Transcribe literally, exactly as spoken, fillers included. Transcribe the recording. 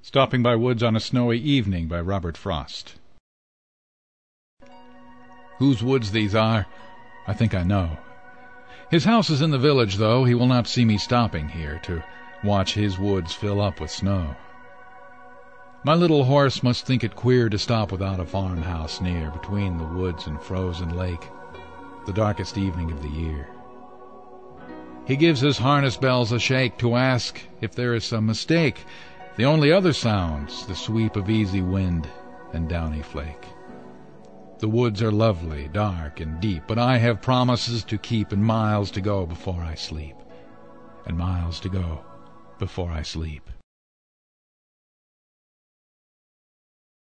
Stopping by Woods on a Snowy Evening by Robert Frost. Whose woods these are, I think I know. His house is in the village, though he will not see me stopping here to watch his woods fill up with snow. My little horse must think it queer to stop without a farmhouse near, between the woods and frozen lake, the darkest evening of the year. He gives his harness bells a shake to ask if there is some mistake. The only other sounds the sweep of easy wind and downy flake. The woods are lovely, dark and deep, but I have promises to keep and miles to go before I sleep, and miles to go before I sleep.